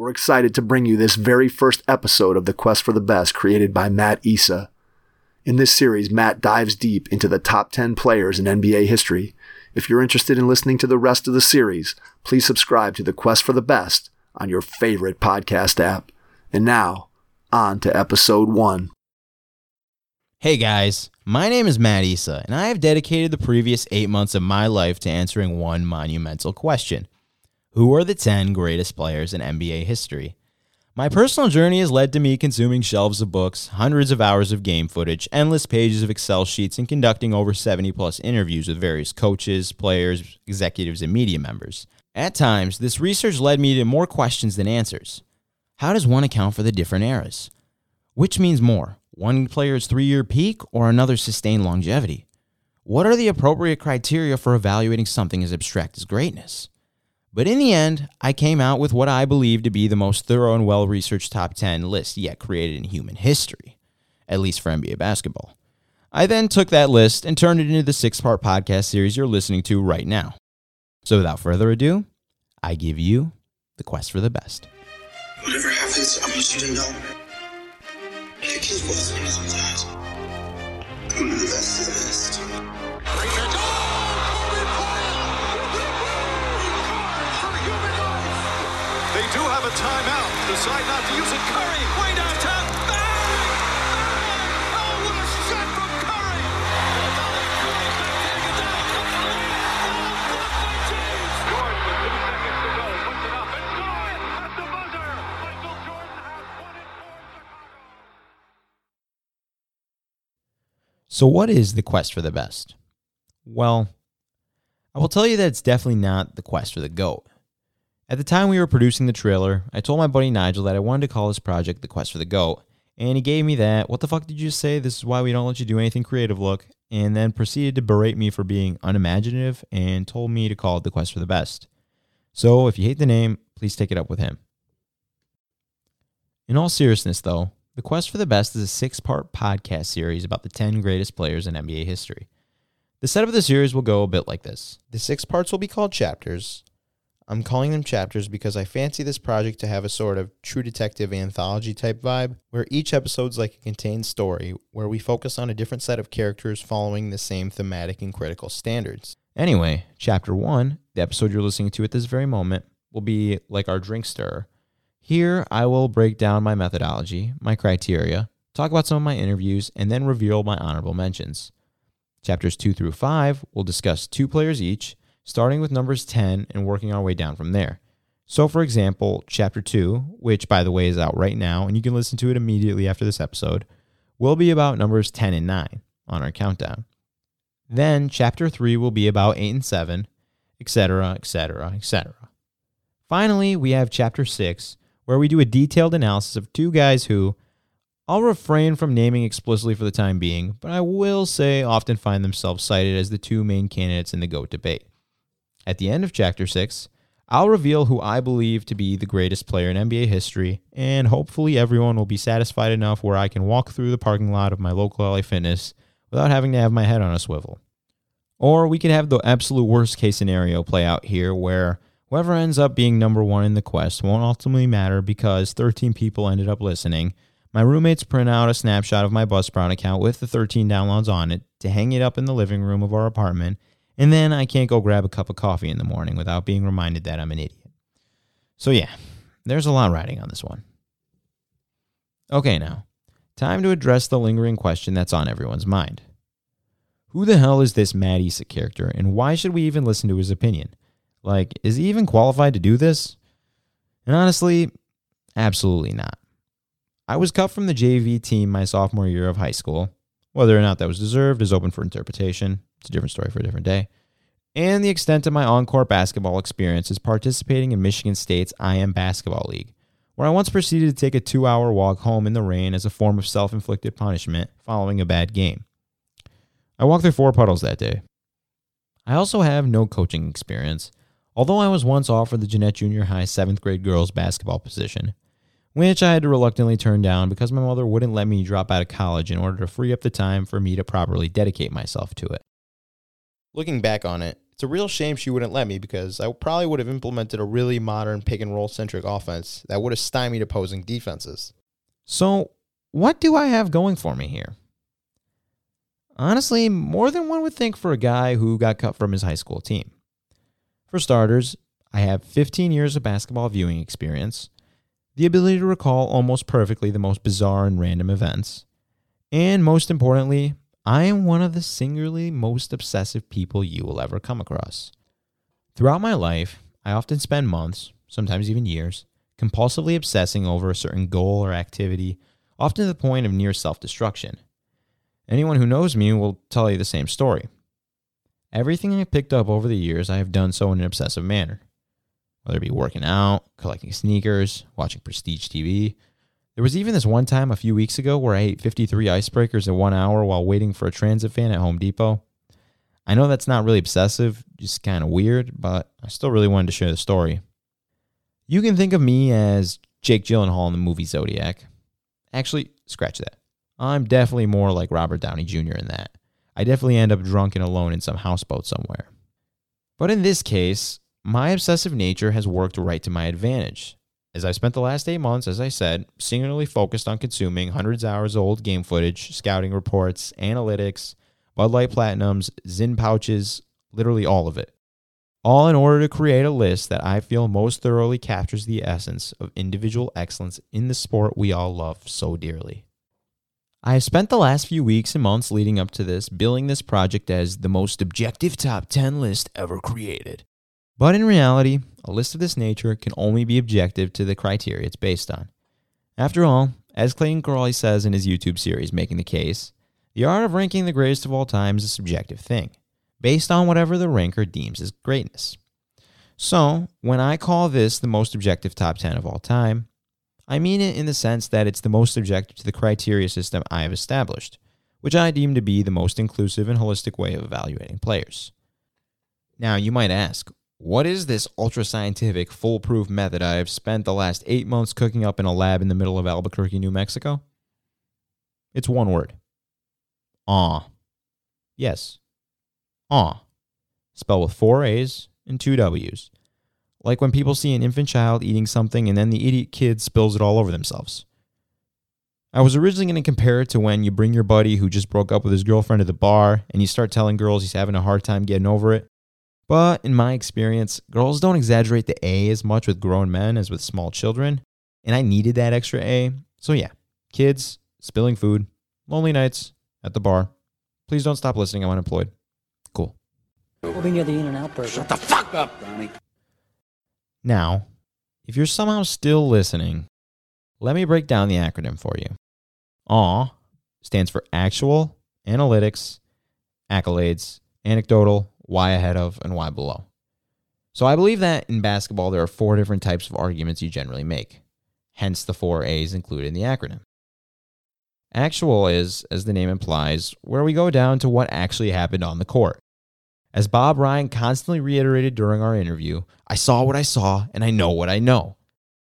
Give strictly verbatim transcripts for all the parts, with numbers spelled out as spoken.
We're excited to bring you this very first episode of The Quest for the Best created by Matt Issa. In this series, Matt dives deep into the top ten players in N B A history. If you're interested in listening to the rest of the series, please subscribe to The Quest for the Best on your favorite podcast app. And now, on to episode one. Hey guys, my name is Matt Issa, and I have dedicated the previous eight months of my life to answering one monumental question. Who are the ten greatest players in N B A history? My personal journey has led to me consuming shelves of books, hundreds of hours of game footage, endless pages of Excel sheets, and conducting over seventy plus interviews with various coaches, players, executives, and media members. At times, this research led me to more questions than answers. How does one account for the different eras? Which means more, one player's three-year peak or another sustained longevity? What are the appropriate criteria for evaluating something as abstract as greatness? But in the end, I came out with what I believe to be the most thorough and well-researched top ten list yet created in human history, at least for N B A basketball. I then took that list and turned it into the six-part podcast series you're listening to right now. So without further ado, I give you The Quest for the Best. Whatever happens, I want you to know it keeps listening sometimes. I'm the best of the best. They do have a timeout. Decide not to use it. Curry, way downtown. Bang! Bang! Oh, what a shot from Curry! Jordan with two seconds to go. Puts it up and good at the buzzer. Michael Jordan has won it for Chicago. So what is the quest for the best? Well, I will tell you that it's definitely not the quest for the GOAT. At the time we were producing the trailer, I told my buddy Nigel that I wanted to call this project The Quest for the GOAT, and he gave me that, what the fuck did you say, this is why we don't let you do anything creative look, and then proceeded to berate me for being unimaginative and told me to call it The Quest for the Best. So if you hate the name, please take it up with him. In all seriousness though, The Quest for the Best is a six-part podcast series about the ten greatest players in N B A history. The setup of the series will go a bit like this. The six parts will be called chapters. I'm calling them chapters because I fancy this project to have a sort of True Detective anthology type vibe, where each episode's like a contained story, where we focus on a different set of characters following the same thematic and critical standards. Anyway, chapter one, the episode you're listening to at this very moment, will be like our drink stirrer. Here, I will break down my methodology, my criteria, talk about some of my interviews, and then reveal my honorable mentions. Chapters two through five will discuss two players each, starting with numbers ten and working our way down from there. So for example, chapter two, which by the way is out right now, and you can listen to it immediately after this episode, will be about numbers ten and nine on our countdown. Then chapter three will be about eight and seven, et cetera, et cetera, et cetera. Finally, we have chapter six, where we do a detailed analysis of two guys who, I'll refrain from naming explicitly for the time being, but I will say often find themselves cited as the two main candidates in the GOAT debate. At the end of chapter six, I'll reveal who I believe to be the greatest player in N B A history, and hopefully everyone will be satisfied enough where I can walk through the parking lot of my local L A Fitness without having to have my head on a swivel. Or we could have the absolute worst case scenario play out here where whoever ends up being number one in the quest won't ultimately matter because thirteen people ended up listening. My roommates print out a snapshot of my Buzzsprout account with the thirteen downloads on it to hang it up in the living room of our apartment, and then I can't go grab a cup of coffee in the morning without being reminded that I'm an idiot. So yeah, there's a lot riding on this one. Okay now, time to address the lingering question that's on everyone's mind. Who the hell is this Matt Issa character, and why should we even listen to his opinion? Like, is he even qualified to do this? And honestly, absolutely not. I was cut from the J V team my sophomore year of high school. Whether or not that was deserved is open for interpretation. It's a different story for a different day. And the extent of my on-court basketball experience is participating in Michigan State's I M Basketball League, where I once proceeded to take a two-hour walk home in the rain as a form of self-inflicted punishment following a bad game. I walked through four puddles that day. I also have no coaching experience, although I was once offered the Jeanette Junior High seventh grade girls basketball position, which I had to reluctantly turn down because my mother wouldn't let me drop out of college in order to free up the time for me to properly dedicate myself to it. Looking back on it, It's a real shame she wouldn't let me because I probably would have implemented a really modern pick and roll centric offense that would have stymied opposing defenses. So, what do I have going for me here? Honestly, more than one would think for a guy who got cut from his high school team. For starters, I have fifteen years of basketball viewing experience, the ability to recall almost perfectly the most bizarre and random events, and most importantly, I am one of the singularly most obsessive people you will ever come across. Throughout my life, I often spend months, sometimes even years, compulsively obsessing over a certain goal or activity, often to the point of near self-destruction. Anyone who knows me will tell you the same story. Everything I picked up over the years, I have done so in an obsessive manner. Whether it be working out, collecting sneakers, watching prestige T V. There was even this one time a few weeks ago where I ate fifty-three icebreakers in one hour while waiting for a transit fan at Home Depot. I know that's not really obsessive, just kind of weird, but I still really wanted to share the story. You can think of me as Jake Gyllenhaal in the movie Zodiac. Actually, scratch that. I'm definitely more like Robert Downey Junior in that. I definitely end up drunk and alone in some houseboat somewhere. But in this case, my obsessive nature has worked right to my advantage, as I've spent the last eight months, as I said, singularly focused on consuming hundreds of hours of old game footage, scouting reports, analytics, Bud Light Platinums, Zyn pouches, literally all of it. All in order to create a list that I feel most thoroughly captures the essence of individual excellence in the sport we all love so dearly. I have spent the last few weeks and months leading up to this billing this project as the most objective top ten list ever created. But in reality, a list of this nature can only be objective to the criteria it's based on. After all, as Clayton Crawley says in his YouTube series Making the Case, the art of ranking the greatest of all time is a subjective thing, based on whatever the ranker deems as greatness. So, when I call this the most objective top ten of all time, I mean it in the sense that it's the most objective to the criteria system I have established, which I deem to be the most inclusive and holistic way of evaluating players. Now, you might ask, what is this ultra-scientific, foolproof method I have spent the last eight months cooking up in a lab in the middle of Albuquerque, New Mexico? It's one word. Awe. Yes. Awe. Spelled with four A's and two W's. Like when people see an infant child eating something and then the idiot kid spills it all over themselves. I was originally going to compare it to when you bring your buddy who just broke up with his girlfriend to the bar and you start telling girls he's having a hard time getting over it. But in my experience, girls don't exaggerate the A as much with grown men as with small children, and I needed that extra A. So yeah, kids, spilling food, lonely nights at the bar. Please don't stop listening, I'm unemployed. Cool. We'll be near the In-N-Out Burger. Shut the fuck up, Donnie. Now, if you're somehow still listening, let me break down the acronym for you. A W stands for Actual, Analytics, Accolades, Anecdotal, Why Ahead of, and Why Below. So I believe that in basketball there are four different types of arguments you generally make, hence the four A's included in the acronym. Actual is, as the name implies, where we go down to what actually happened on the court. As Bob Ryan constantly reiterated during our interview, I saw what I saw and I know what I know.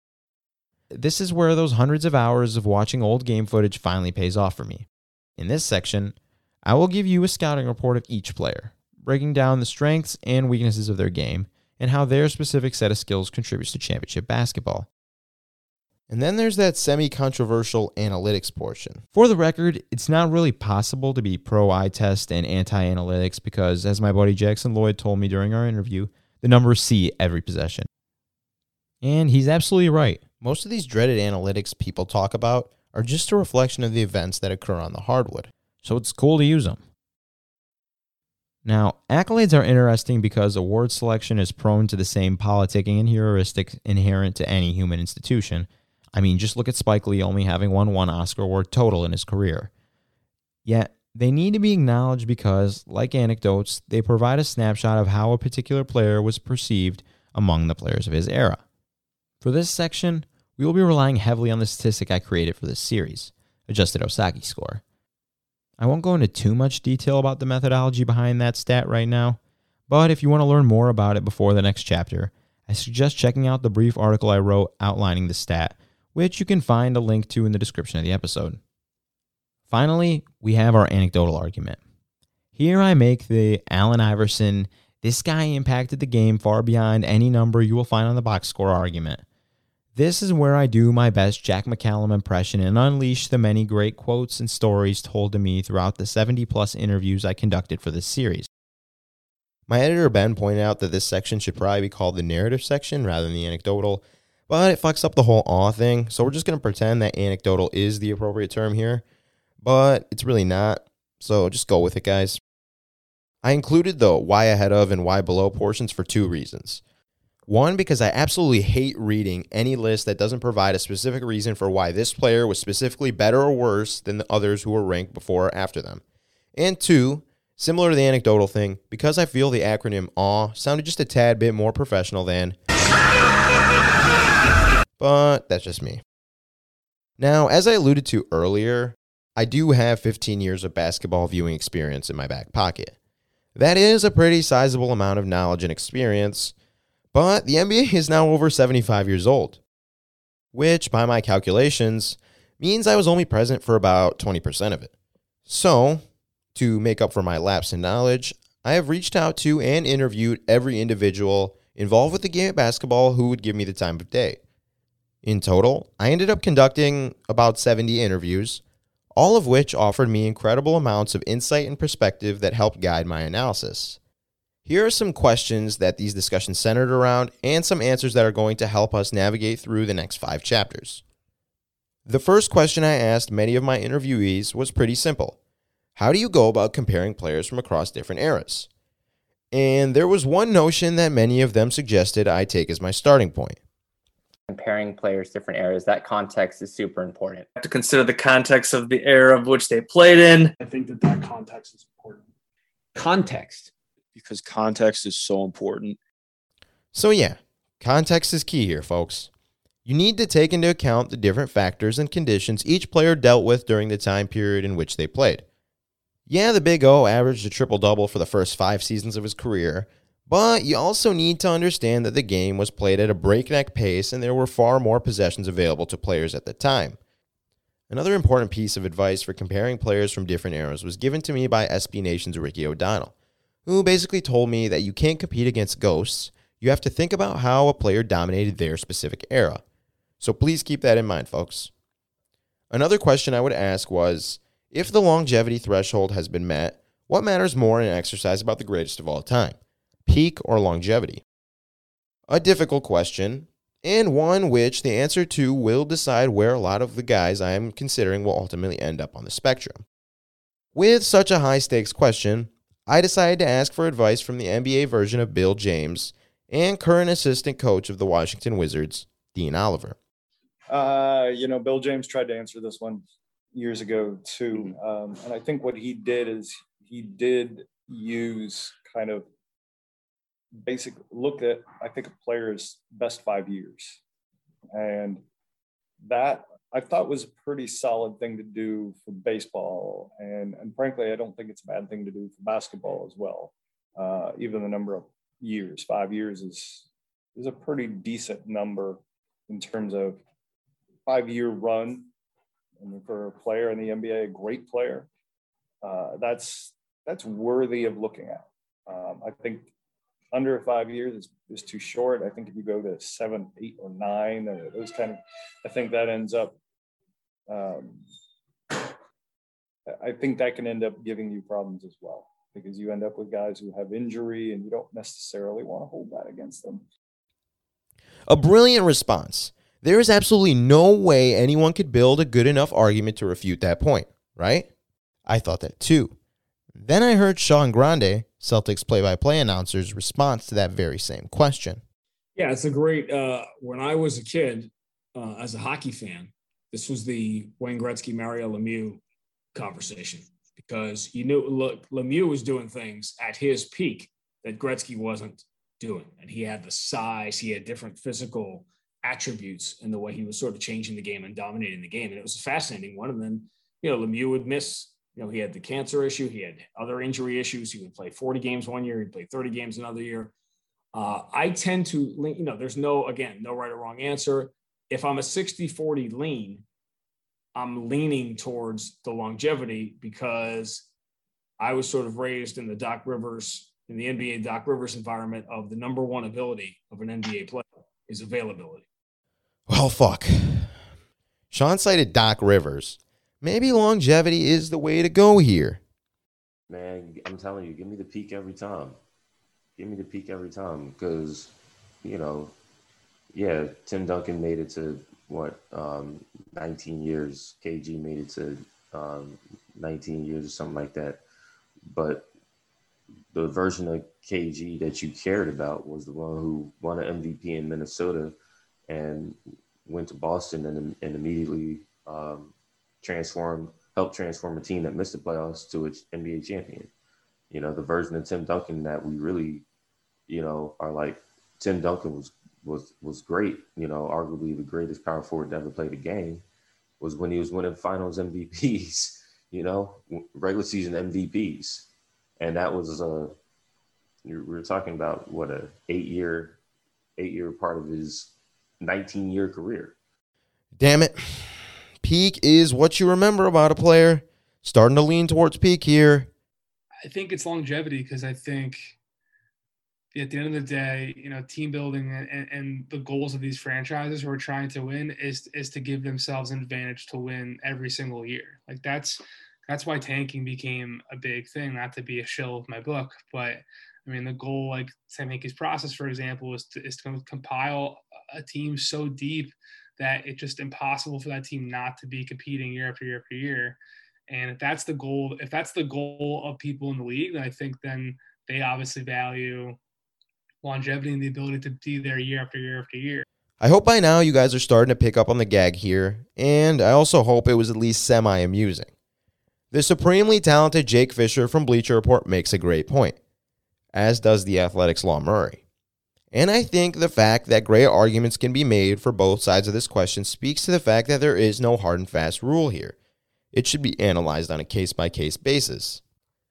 This is where those hundreds of hours of watching old game footage finally pays off for me. In this section, I will give you a scouting report of each player, breaking down the strengths and weaknesses of their game and how their specific set of skills contributes to championship basketball. And then there's that semi-controversial analytics portion. For the record, it's not really possible to be pro-eye test and anti-analytics because, as my buddy Jackson Lloyd told me during our interview, the numbers see every possession. And he's absolutely right. Most of these dreaded analytics people talk about are just a reflection of the events that occur on the hardwood, so it's cool to use them. Now, accolades are interesting because award selection is prone to the same politicking and heuristics inherent to any human institution. I mean, just look at Spike Lee only having won one Oscar award total in his career. Yet, they need to be acknowledged because, like anecdotes, they provide a snapshot of how a particular player was perceived among the players of his era. For this section, we will be relying heavily on the statistic I created for this series, adjusted Osaki score. I won't go into too much detail about the methodology behind that stat right now, but if you want to learn more about it before the next chapter, I suggest checking out the brief article I wrote outlining the stat, which you can find a link to in the description of the episode. Finally, we have our anecdotal argument. Here I make the Allen Iverson This guy impacted the game far beyond any number you will find on the box score argument. This is where I do my best Jack McCallum impression and unleash the many great quotes and stories told to me throughout the seventy plus interviews I conducted for this series. My editor Ben pointed out that this section should probably be called the narrative section rather than the anecdotal, but it fucks up the whole awe thing, so we're just going to pretend that anecdotal is the appropriate term here, but it's really not, so just go with it, guys. I included the why ahead of and why below portions for two reasons. One, because I absolutely hate reading any list that doesn't provide a specific reason for why this player was specifically better or worse than the others who were ranked before or after them. And two, similar to the anecdotal thing, because I feel the acronym A W sounded just a tad bit more professional than, but that's just me. Now, as I alluded to earlier, I do have fifteen years of basketball viewing experience in my back pocket. That is a pretty sizable amount of knowledge and experience, but the N B A is now over seventy-five years old, which, by my calculations, means I was only present for about twenty percent of it. So, to make up for my lapse in knowledge, I have reached out to and interviewed every individual involved with the game of basketball who would give me the time of day. In total, I ended up conducting about seventy interviews, all of which offered me incredible amounts of insight and perspective that helped guide my analysis. Here are some questions that these discussions centered around and some answers that are going to help us navigate through the next five chapters. The first question I asked many of my interviewees was pretty simple. How do you go about comparing players from across different eras? And there was one notion that many of them suggested I take as my starting point. Comparing players, different eras, that context is super important. You have to consider the context of the era of which they played in. I think that that context is important. Context. Because context is so important. So yeah, context is key here, folks. You need to take into account the different factors and conditions each player dealt with during the time period in which they played. Yeah, the Big O averaged a triple-double for the first five seasons of his career, but you also need to understand that the game was played at a breakneck pace and there were far more possessions available to players at the time. Another important piece of advice for comparing players from different eras was given to me by S B Nation's Ricky O'Donnell, who basically told me that you can't compete against ghosts. You have to think about how a player dominated their specific era. So please keep that in mind, folks. Another question I would ask was, if the longevity threshold has been met, what matters more in an exercise about the greatest of all time? Peak or longevity? A difficult question, and one which the answer to will decide where a lot of the guys I am considering will ultimately end up on the spectrum. With such a high-stakes question, I decided to ask for advice from the N B A version of Bill James and current assistant coach of the Washington Wizards, Dean Oliver. Uh, you know, Bill James tried to answer this one years ago too. Um, and I think what he did is he did use kind of basic look at, I think, a player's best five years. And that I thought was a pretty solid thing to do for baseball. And, and frankly, I don't think it's a bad thing to do for basketball as well. Uh, even the number of years, five years is, is a pretty decent number in terms of five-year run. And for a player in the N B A, a great player, uh, that's that's worthy of looking at. Um, I think under five years is, is too short. I think if you go to seven, eight, or nine, uh, those kind of, I think that ends up, um, I think that can end up giving you problems as well, because you end up with guys who have injury and you don't necessarily want to hold that against them. A brilliant response. There is absolutely no way anyone could build a good enough argument to refute that point, right? I thought that too. Then I heard Sean Grande, Celtics play-by-play announcer's response to that very same question. Yeah, it's a great, uh, when I was a kid, uh, as a hockey fan, this was the Wayne Gretzky, Mario Lemieux conversation, because you knew, look, Lemieux was doing things at his peak that Gretzky wasn't doing. And he had the size, he had different physical attributes in the way he was sort of changing the game and dominating the game. And it was a fascinating one. And then, you know, Lemieux would miss, you know, he had the cancer issue. He had other injury issues. He would play forty games one year. He'd play thirty games another year. Uh, I tend to, you know, there's no, again, no right or wrong answer. If I'm a sixty forty lean, I'm leaning towards the longevity, because I was sort of raised in the Doc Rivers in the N B A Doc Rivers environment of the number one ability of an N B A player is availability. Well, fuck. Sean cited Doc Rivers. Maybe longevity is the way to go here. Man, I'm telling you, give me the peak every time. Give me the peak every time because, you know, yeah, Tim Duncan made it to, what, um, nineteen years. K G made it to um, nineteen years or something like that. But the version of K G that you cared about was the one who won an M V P in Minnesota and went to Boston and, and immediately um, transformed, helped transform a team that missed the playoffs to its N B A champion. You know, the version of Tim Duncan that we really, you know, are like, Tim Duncan was was was great, you know, arguably the greatest power forward to ever play the game, was when he was winning finals M V Ps, you know, regular season M V Ps. And that was, uh, we were talking about, what, a eight-year, eight-year part of his nineteen-year career. Damn it. Peak is what you remember about a player. Starting to lean towards peak here. I think it's longevity because I think at the end of the day, you know, team building and, and the goals of these franchises who are trying to win is is to give themselves an advantage to win every single year. Like that's that's why tanking became a big thing, not to be a shill of my book, but I mean the goal, like Sam Hinkie's process, for example, is to is to compile a team so deep that it's just impossible for that team not to be competing year after year after year. And if that's the goal, if that's the goal of people in the league, then I think then they obviously value longevity and the ability to be there year after year after year. I hope by now you guys are starting to pick up on the gag here, and I also hope it was at least semi-amusing. The supremely talented Jake Fisher from Bleacher Report makes a great point, as does the Athletics' Law Murray. And I think the fact that great arguments can be made for both sides of this question speaks to the fact that there is no hard and fast rule here. It should be analyzed on a case-by-case basis.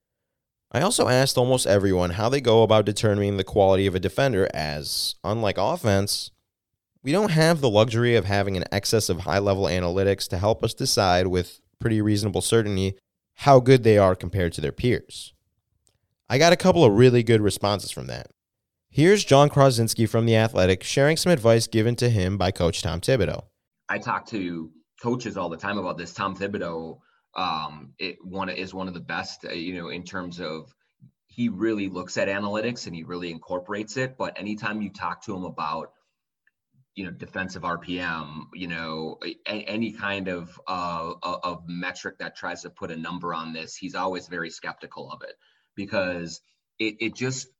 I also asked almost everyone how they go about determining the quality of a defender as, unlike offense, we don't have the luxury of having an excess of high-level analytics to help us decide with pretty reasonable certainty how good they are compared to their peers. I got a couple of really good responses from that. Here's John Krasinski from The Athletic sharing some advice given to him by Coach Tom Thibodeau. I talk to coaches all the time about this. Tom Thibodeau um, it one is one of the best, uh, you know, in terms of he really looks at analytics and he really incorporates it. But anytime you talk to him about, you know, defensive R P M, you know, a, any kind of uh, of metric that tries to put a number on this, he's always very skeptical of it because it it just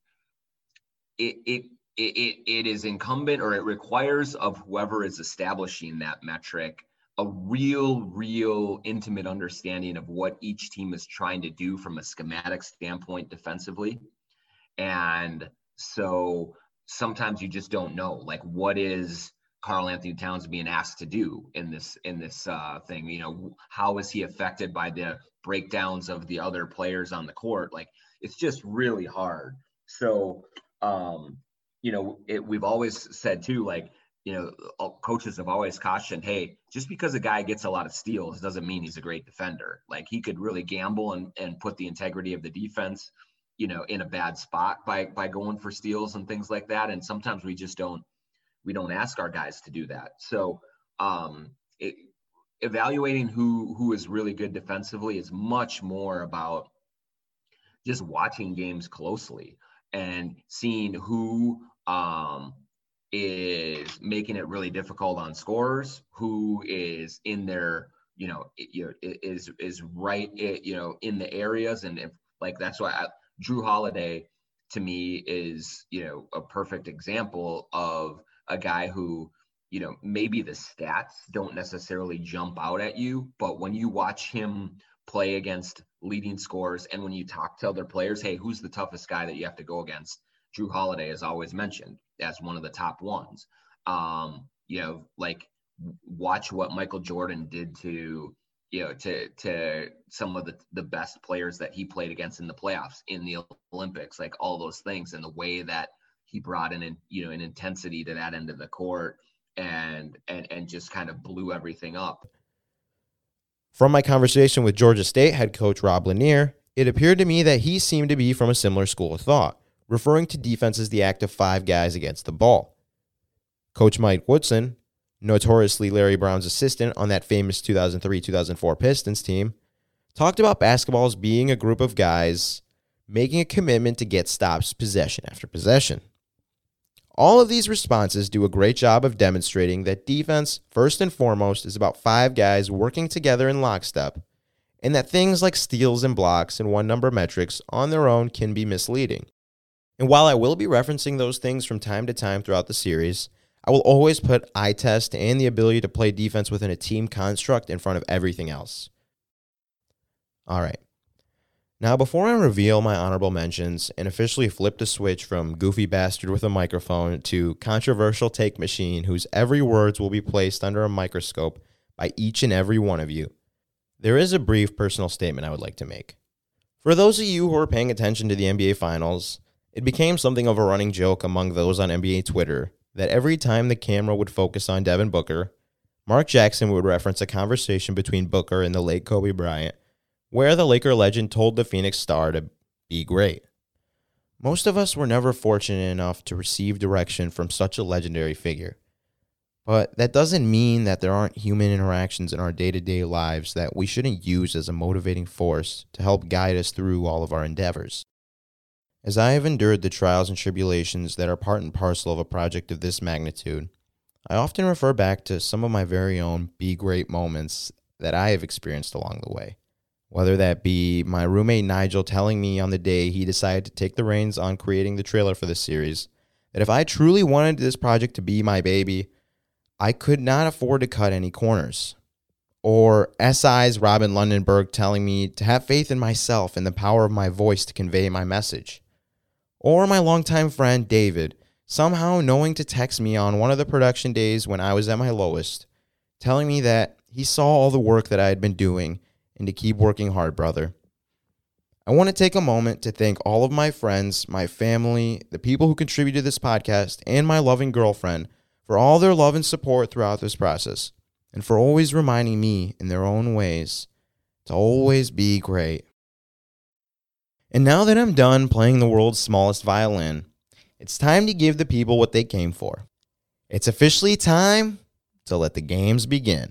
it it it it is incumbent or it requires of whoever is establishing that metric a real, real intimate understanding of what each team is trying to do from a schematic standpoint defensively. And so sometimes you just don't know, like, what is Karl Anthony Towns being asked to do in this, in this uh, thing? You know, how is he affected by the breakdowns of the other players on the court? Like, it's just really hard. So, um, you know, it, we've always said too, like, you know, coaches have always cautioned, hey, just because a guy gets a lot of steals doesn't mean he's a great defender. Like, he could really gamble and, and put the integrity of the defense, you know, in a bad spot by, by going for steals and things like that. And sometimes we just don't, we don't ask our guys to do that. So um, it, evaluating who, who is really good defensively is much more about just watching games closely and seeing who, um, is making it really difficult on scorers, who is in their, you know, you know, is is right, you know, in the areas, and if, like, that's why I, Drew Holiday to me is, you know, a perfect example of a guy who, you know, maybe the stats don't necessarily jump out at you, but when you watch him play against leading scorers and when you talk to other players, hey, who's the toughest guy that you have to go against? Drew Holiday is always mentioned as one of the top ones. Um, you know, like, watch what Michael Jordan did to, you know, to to some of the, the best players that he played against in the playoffs, in the Olympics, like all those things, and the way that he brought in, you know, an intensity to that end of the court and and and just kind of blew everything up. From my conversation with Georgia State head coach Rob Lanier, it appeared to me that he seemed to be from a similar school of thought, referring to defense as the act of five guys against the ball. Coach Mike Woodson, notoriously Larry Brown's assistant on that famous two thousand three two thousand four Pistons team, talked about basketball as being a group of guys making a commitment to get stops possession after possession. All of these responses do a great job of demonstrating that defense, first and foremost, is about five guys working together in lockstep, and that things like steals and blocks and one-number metrics on their own can be misleading. And while I will be referencing those things from time to time throughout the series, I will always put eye test and the ability to play defense within a team construct in front of everything else. All right. Now, before I reveal my honorable mentions and officially flip the switch from goofy bastard with a microphone to controversial take machine whose every words will be placed under a microscope by each and every one of you, there is a brief personal statement I would like to make. For those of you who are paying attention to the N B A Finals, it became something of a running joke among those on N B A Twitter that every time the camera would focus on Devin Booker, Mark Jackson would reference a conversation between Booker and the late Kobe Bryant, where the Laker legend told the Phoenix Star to be great. Most of us were never fortunate enough to receive direction from such a legendary figure. But that doesn't mean that there aren't human interactions in our day-to-day lives that we shouldn't use as a motivating force to help guide us through all of our endeavors. As I have endured the trials and tribulations that are part and parcel of a project of this magnitude, I often refer back to some of my very own be great moments that I have experienced along the way. Whether that be my roommate Nigel telling me on the day he decided to take the reins on creating the trailer for this series, that if I truly wanted this project to be my baby, I could not afford to cut any corners. Or S I's Robin Lundenberg telling me to have faith in myself and the power of my voice to convey my message. Or my longtime friend David somehow knowing to text me on one of the production days when I was at my lowest, telling me that he saw all the work that I had been doing and to keep working hard, brother. I want to take a moment to thank all of my friends, my family, the people who contributed to this podcast, and my loving girlfriend for all their love and support throughout this process, and for always reminding me in their own ways to always be great. And now that I'm done playing the world's smallest violin, it's time to give the people what they came for. It's officially time to let the games begin.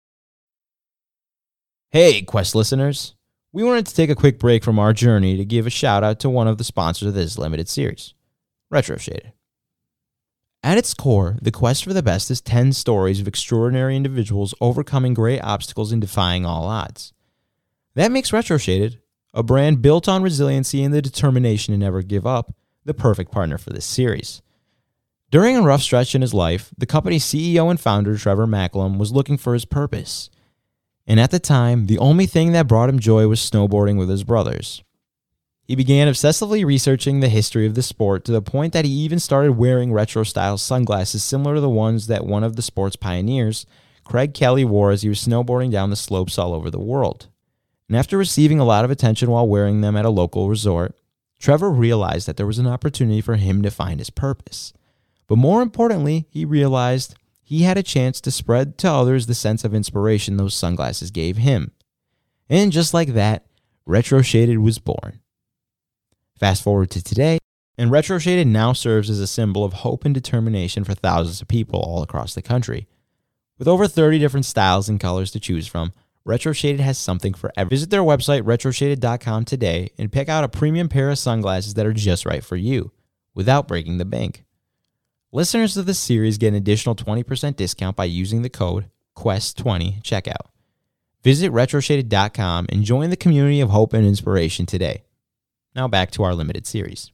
Hey, Quest listeners. We wanted to take a quick break from our journey to give a shout out to one of the sponsors of this limited series, Retro Shaded. At its core, the quest for the best is ten stories of extraordinary individuals overcoming great obstacles and defying all odds. That makes Retro Shaded, a brand built on resiliency and the determination to never give up, the perfect partner for this series. During a rough stretch in his life, the company's C E O and founder, Trevor Macklem, was looking for his purpose. And at the time, the only thing that brought him joy was snowboarding with his brothers. He began obsessively researching the history of the sport to the point that he even started wearing retro-style sunglasses similar to the ones that one of the sport's pioneers, Craig Kelly, wore as he was snowboarding down the slopes all over the world. And after receiving a lot of attention while wearing them at a local resort, Trevor realized that there was an opportunity for him to find his purpose. But more importantly, he realized he had a chance to spread to others the sense of inspiration those sunglasses gave him. And just like that, Retro Shaded was born. Fast forward to today, and Retro Shaded now serves as a symbol of hope and determination for thousands of people all across the country. With over thirty different styles and colors to choose from, Retro Shaded has something for everyone. Visit their website, retro shaded dot com today, and pick out a premium pair of sunglasses that are just right for you, without breaking the bank. Listeners of this series get an additional twenty percent discount by using the code quest twenty at checkout. Visit retro shaded dot com and join the community of hope and inspiration today. Now back to our limited series.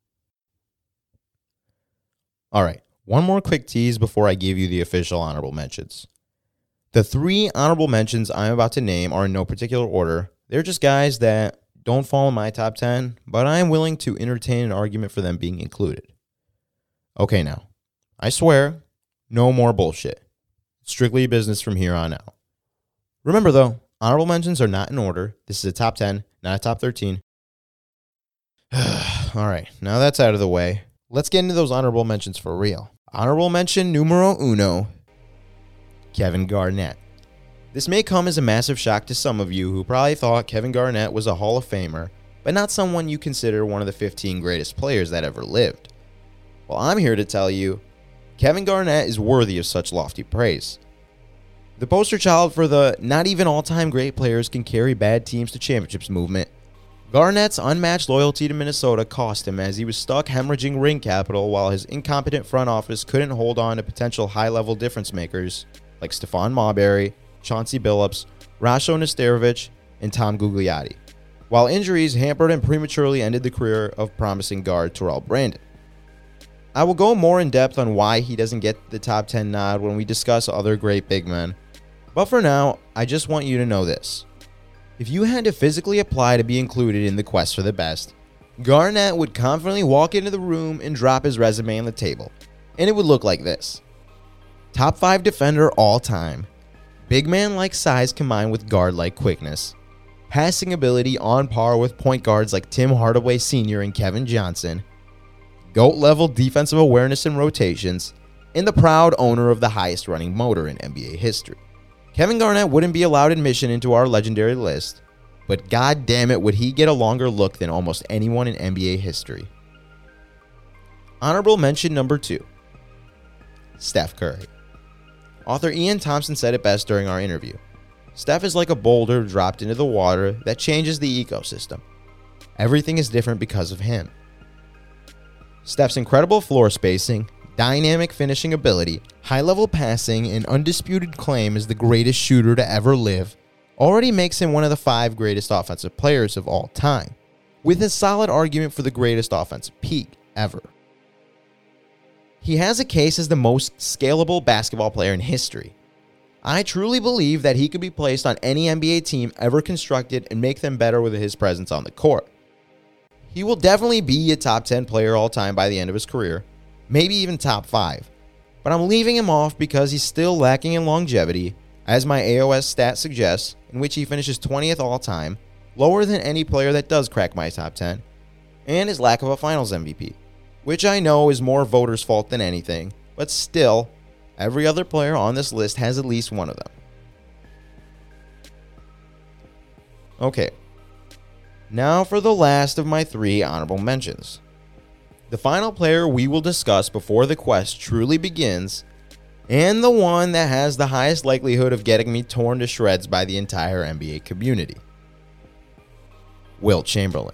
All right, one more quick tease before I give you the official honorable mentions. The three honorable mentions I'm about to name are in no particular order. They're just guys that don't fall in my top ten, but I am willing to entertain an argument for them being included. Okay, now, I swear, no more bullshit. It's strictly business from here on out. Remember, though, honorable mentions are not in order. This is a top ten, not a top thirteen. All right, now that's out of the way. Let's get into those honorable mentions for real. Honorable mention numero uno, Kevin Garnett. This may come as a massive shock to some of you who probably thought Kevin Garnett was a Hall of Famer, but not someone you consider one of the fifteen greatest players that ever lived. Well, I'm here to tell you, Kevin Garnett is worthy of such lofty praise. The poster child for the not even all-time great players can carry bad teams to championships movement, Garnett's unmatched loyalty to Minnesota cost him as he was stuck hemorrhaging ring capital while his incompetent front office couldn't hold on to potential high-level difference makers like Stephon Marbury, Chauncey Billups, Rasho Nesterovic, and Tom Gugliotti, while injuries hampered and prematurely ended the career of promising guard Terrell Brandon. I will go more in depth on why he doesn't get the top ten nod when we discuss other great big men, but for now, I just want you to know this. If you had to physically apply to be included in the quest for the best, Garnett would confidently walk into the room and drop his resume on the table, and it would look like this. Top five defender all time, big man-like size combined with guard-like quickness, passing ability on par with point guards like Tim Hardaway Senior and Kevin Johnson, GOAT-level defensive awareness and rotations, and the proud owner of the highest running motor in N B A history. Kevin Garnett wouldn't be allowed admission into our legendary list, but god damn it would he get a longer look than almost anyone in N B A history. Honorable mention number two, Steph Curry. Author Ian Thompson said it best during our interview. Steph is like a boulder dropped into the water that changes the ecosystem. Everything is different because of him. Steph's incredible floor spacing, dynamic finishing ability, high-level passing, and undisputed claim as the greatest shooter to ever live already makes him one of the five greatest offensive players of all time, with a solid argument for the greatest offensive peak ever. He has a case as the most scalable basketball player in history. I truly believe that he could be placed on any N B A team ever constructed and make them better with his presence on the court. He will definitely be a top ten player all time by the end of his career, maybe even top five, but I'm leaving him off because he's still lacking in longevity, as my A O S stat suggests, in which he finishes twentieth all time, lower than any player that does crack my top ten, and his lack of a finals M V P, which I know is more voters' fault than anything, but still, every other player on this list has at least one of them. Okay, now for the last of my three honorable mentions. The final player we will discuss before the quest truly begins, and the one that has the highest likelihood of getting me torn to shreds by the entire N B A community. Wilt Chamberlain.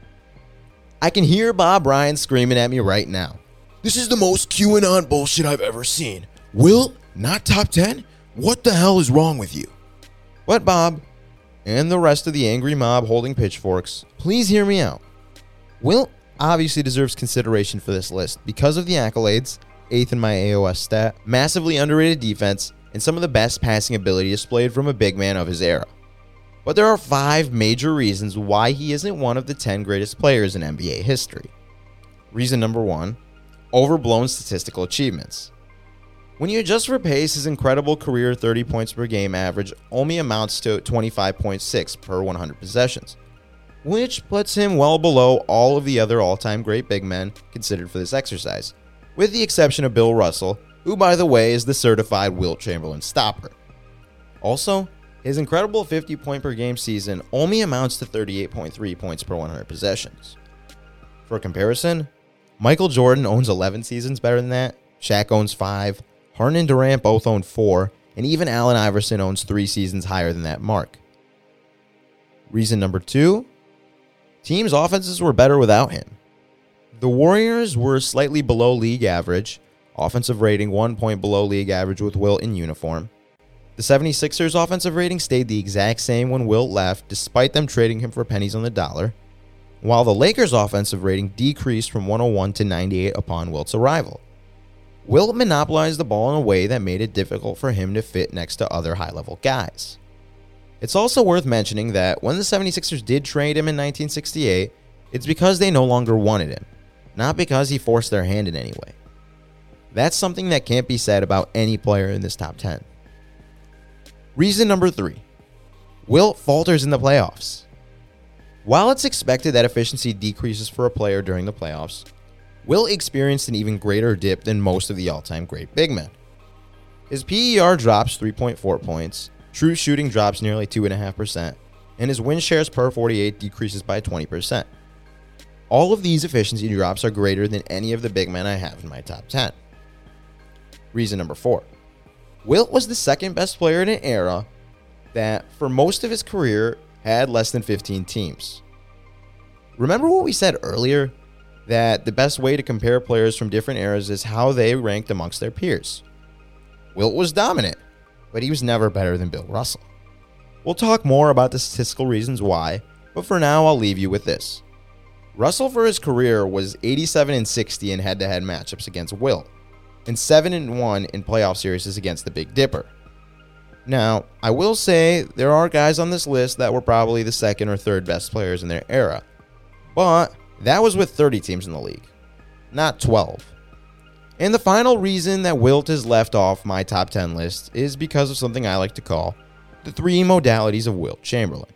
I can hear Bob Ryan screaming at me right now. This is the most QAnon bullshit I've ever seen. Wilt, not top ten? What the hell is wrong with you? But Bob, and the rest of the angry mob holding pitchforks, please hear me out. Wilt obviously deserves consideration for this list because of the accolades, eighth in my A O S stat, massively underrated defense, and some of the best passing ability displayed from a big man of his era. But there are five major reasons why he isn't one of the ten greatest players in N B A history. Reason number one, overblown statistical achievements. When you adjust for pace, his incredible career thirty points per game average only amounts to twenty-five point six per one hundred possessions, which puts him well below all of the other all-time great big men considered for this exercise, with the exception of Bill Russell, who by the way is the certified Wilt Chamberlain stopper. Also, his incredible fifty point per game season only amounts to thirty-eight point three points per one hundred possessions. For comparison, Michael Jordan owns eleven seasons better than that, Shaq owns five, Harden and Durant both own four, and even Allen Iverson owns three seasons higher than that mark. Reason number two, teams' offenses were better without him. The Warriors were slightly below league average, offensive rating one point below league average with Wilt in uniform. The seventy-sixers offensive rating stayed the exact same when Wilt left, despite them trading him for pennies on the dollar, while the Lakers offensive rating decreased from one oh one to ninety-eight upon Wilt's arrival. Wilt monopolized the ball in a way that made it difficult for him to fit next to other high-level guys. It's also worth mentioning that when the seventy-sixers did trade him in nineteen sixty-eight, it's because they no longer wanted him, not because he forced their hand in any way. That's something that can't be said about any player in this top ten. Reason number three, Wilt falters in the playoffs. While it's expected that efficiency decreases for a player during the playoffs, Wilt experienced an even greater dip than most of the all-time great big men. His P E R drops three point four points, true shooting drops nearly two point five percent, and his win shares per forty-eight decreases by twenty percent. All of these efficiency drops are greater than any of the big men I have in my top ten. Reason number four. Wilt was the second best player in an era that, for most of his career, had less than fifteen teams. Remember what we said earlier? That the best way to compare players from different eras is how they ranked amongst their peers. Wilt was dominant, but he was never better than Bill Russell. We'll talk more about the statistical reasons why, but for now I'll leave you with this. Russell for his career was eighty-seven and sixty in head-to-head matchups against Wilt, and seven and one in playoff series against the Big Dipper. Now, I will say there are guys on this list that were probably the second or third best players in their era, but that was with thirty teams in the league, not twelve. And the final reason that Wilt is left off my top ten list is because of something I like to call the three modalities of Wilt Chamberlain.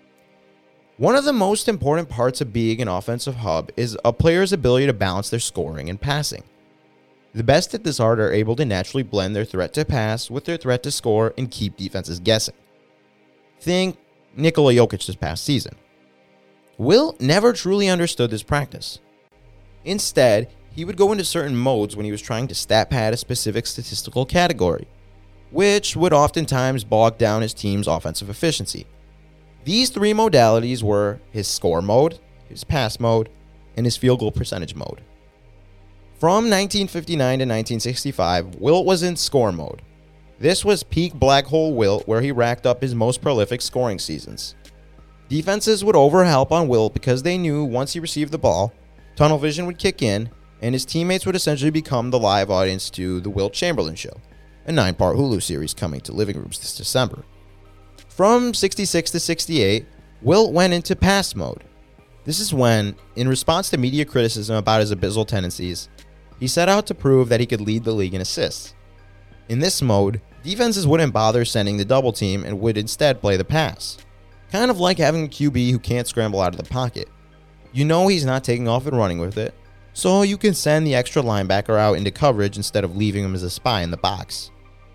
One of the most important parts of being an offensive hub is a player's ability to balance their scoring and passing. The best at this art are able to naturally blend their threat to pass with their threat to score and keep defenses guessing. Think Nikola Jokic this past season. Wilt never truly understood this practice. Instead, he would go into certain modes when he was trying to stat pad a specific statistical category, which would oftentimes bog down his team's offensive efficiency. These three modalities were his score mode, his pass mode, and his field goal percentage mode. From nineteen fifty-nine to nineteen sixty-five, Wilt was in score mode. This was peak black hole Wilt, where he racked up his most prolific scoring seasons. Defenses would overhelp on Wilt because they knew once he received the ball, tunnel vision would kick in, and his teammates would essentially become the live audience to The Wilt Chamberlain Show, a nine-part Hulu series coming to living rooms this December. From sixty-six to sixty-eight, Wilt went into pass mode. This is when, in response to media criticism about his abysmal tendencies, he set out to prove that he could lead the league in assists. In this mode, defenses wouldn't bother sending the double team and would instead play the pass. Kind of like having a Q B who can't scramble out of the pocket. You know he's not taking off and running with it, so you can send the extra linebacker out into coverage instead of leaving him as a spy in the box.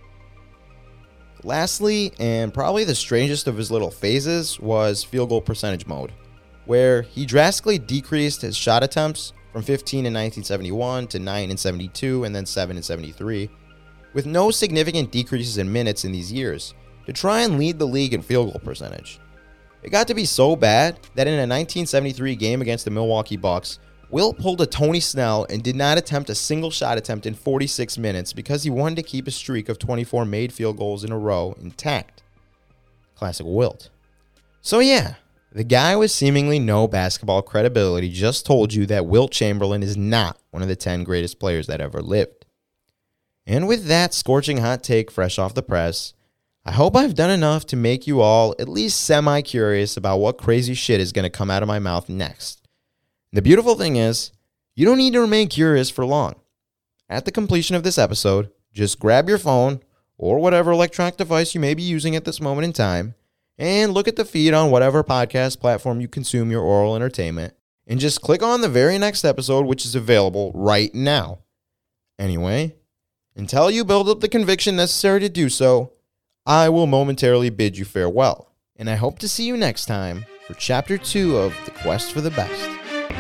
Lastly, and probably the strangest of his little phases, was field goal percentage mode, where he drastically decreased his shot attempts from fifteen in nineteen seventy-one to nine in seventy-two and then seven in seventy-three, with no significant decreases in minutes in these years, to try and lead the league in field goal percentage. It got to be so bad that in a nineteen seventy-three game against the Milwaukee Bucks, Wilt pulled a Tony Snell and did not attempt a single shot attempt in forty-six minutes because he wanted to keep a streak of twenty-four made field goals in a row intact. Classic Wilt. So yeah, the guy with seemingly no basketball credibility just told you that Wilt Chamberlain is not one of the ten greatest players that ever lived. And with that scorching hot take fresh off the press, I hope I've done enough to make you all at least semi-curious about what crazy shit is going to come out of my mouth next. The beautiful thing is, you don't need to remain curious for long. At the completion of this episode, just grab your phone or whatever electronic device you may be using at this moment in time and look at the feed on whatever podcast platform you consume your oral entertainment and just click on the very next episode, which is available right now. Anyway, until you build up the conviction necessary to do so, I will momentarily bid you farewell, and I hope to see you next time for Chapter two of The Quest for the Best.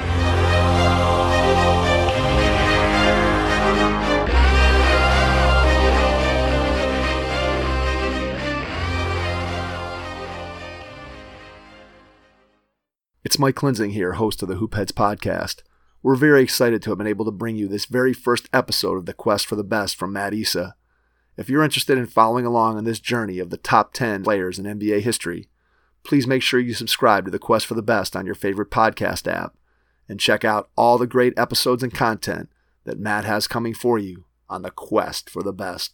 It's Mike Klinzing here, host of the Hoopheads podcast. We're very excited to have been able to bring you this very first episode of The Quest for the Best from Matt Issa. If you're interested in following along on this journey of the top ten players in N B A history, please make sure you subscribe to The Quest for the Best on your favorite podcast app and check out all the great episodes and content that Matt has coming for you on The Quest for the Best.